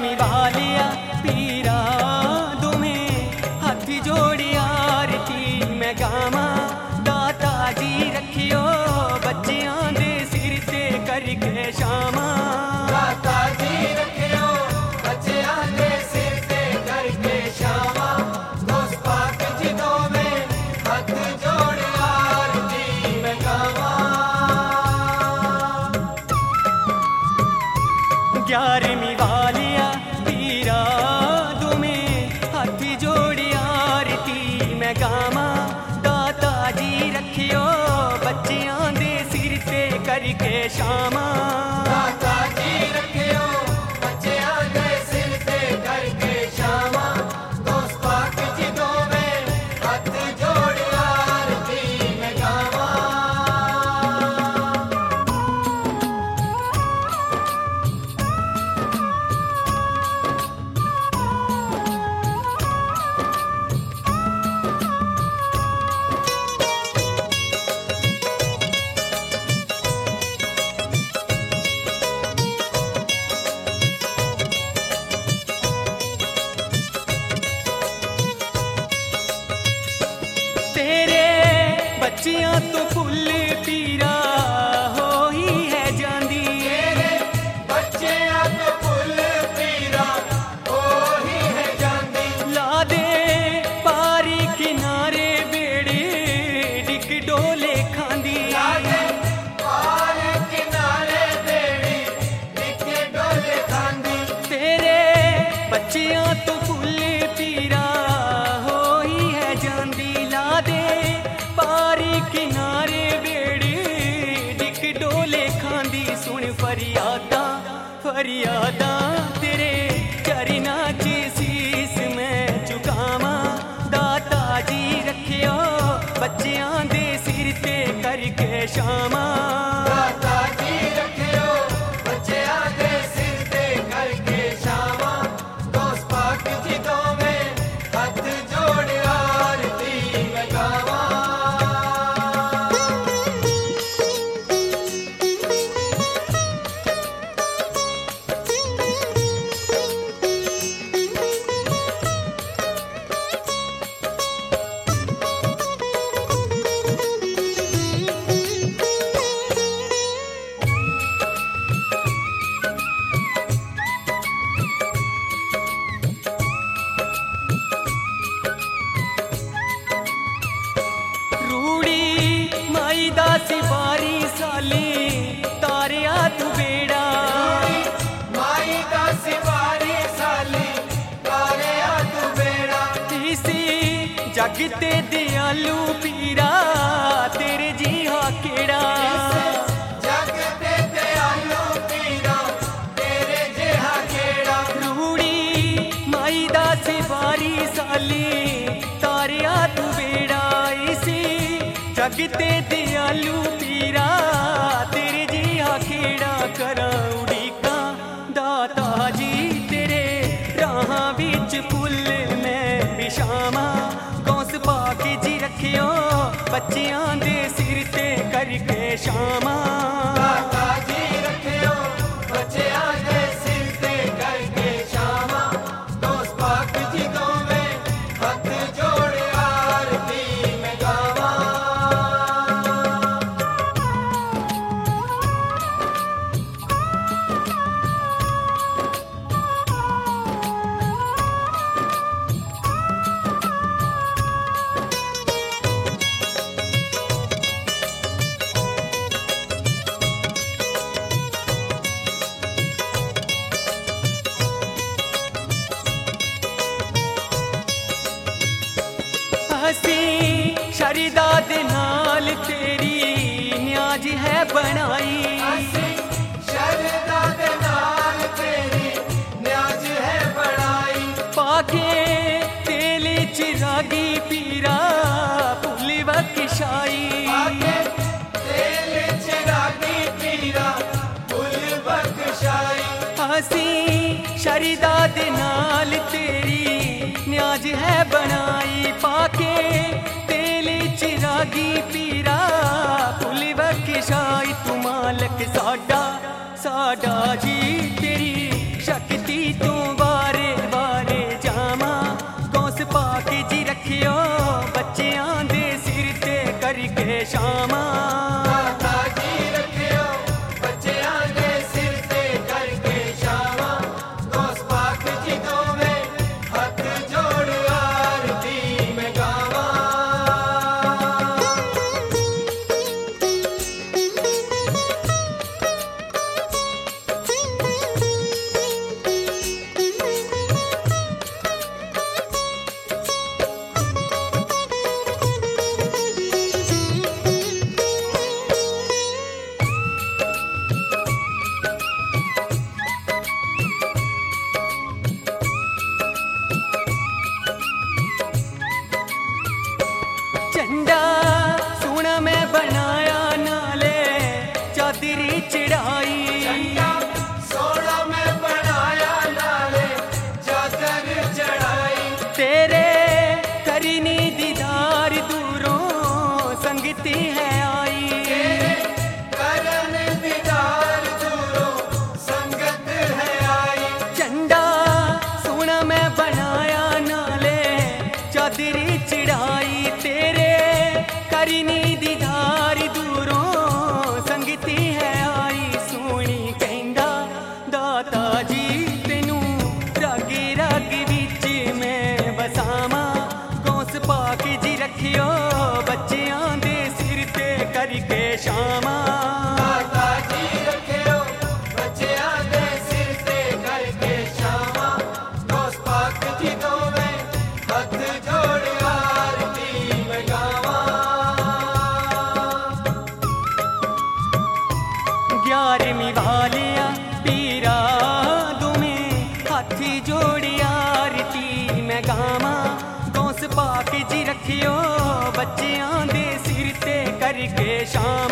ग्यारहवीं वालिया पीरा तुम्हें हाथ जोड़ी आरती मैं गावा दाता जी रखियो बच्चियां दे सिर ते करके शामा दाता जी रखियो बच्चियां दे सिर ते करके शामा दोस्त पाक जी दोवें हाथ जोड़ आरती मैं गावा। ग्यारहवीं वालिया पीरा तुम्हें हाथ जोड़ी आरती मैं गावा दाता जी रखियो बच्चियां दे सिर ते करके शामा दाता जी रखियो बच्चियां दे सिर ते करके शामा दोस्त पाक जी दोवें हाथ जोड़ आरती मैं गावा। तेरे बच्चियां तो फुल पीरा हो ही है जांदी तेरे बच्चियां तो फुल पीरा हो ही है जांदी ला दे पारी किनारे बेड़े डिक डोले खांदी लागे पार किनारे बेड़ी निके डोले खांदी तेरे बच्चियां तो फुल पीरा हो ही है जांदी ला दे पारी किनारे बेड़े डिक डोले खांदी सुन फरियादा फरियादा तेरे चरना च शीस मैं झुकावा दाता जी रखियो बच्चियां दे सिर ते करके शामा दाता जी रखियो बच्चियां दे सिर ते करके शामा दोस्त पाक जी दोवें हाथ जोड़ आरती मैं गावा। रूड़ी माई दासी बारी साली तारिया तू बेड़ा माई का सिवारी साली तारे तू बेड़ा इसी जगते दयालु पीरा तेरे जी हा केड़ा जग ते दयालु पीरा तेरे जेहा केड़ा रूड़ी माई दासी बारी साली तारिया तू बेड़ा इसी जगते दयालु पीरा तेरे जी हा केड़ा करा उड़ीका दाता जी तेरे राह बिच फुल मैं बिछावा गौस पाक जी रखियो बच्चियां दे सिर ते करके शामा दाता जी रखियो बच्चियां दे सिर ते करके शामा दोस्त पाक जी दोवें हाथ जोड़ आरती मैं गावा। हसी शरीदा दे नाल तेरी न्याज है बनाई हसी शरदा दे नाल तेरी न्याज है बड़ाई पाके तेल चिरागी पीरा भुल बख्शाई आके तेल चिरागी पीरा फुल बख्शाई हसी शरीदा दे नाल तेरी न्याज है बनाई पाके तेल चिरागी पीरा भुल बख्शाई तू मालक साडा साडा जी तेरी शक्ति सृष्टि तू बारे बारे जावा गौस पाक जी रखियो बच्चियां दे सिर ते करके शामा दाता जी रखियो बच्चियां दे सिर ते करके शामा गौस पाक जी दोवें हथ जोड़ आरती में गावा झंडा सोना मैं बनाया नाले चादरी चढ़ाई सोना में बनाया नाले चादर चढ़ाई तेरे करीनी दीदार दूरों संगती है आई करन दीदार दूरों संगत है आई झंडा सोना मैं बनाया नाले चादरी चढ़ाई तेरे करीनी दीदार दूरों संगती है आई सोनी कहंदा दाता जी तेनू रग रग विच मैं बसावा गौस पाक जी रखियो बच्चियां दे सिर ते करके शामा दाता जी रखियो बच्चियां दे सिर ते करके शामा गौस पाक जी दोवें हथ जोड़ आरती में गावा 11वीं वालिया पीरा दुमें हाथी जोड़ी आरती मैं गावा गौस पाक जी रखियो बच्चियां दे सिर ते करके शाम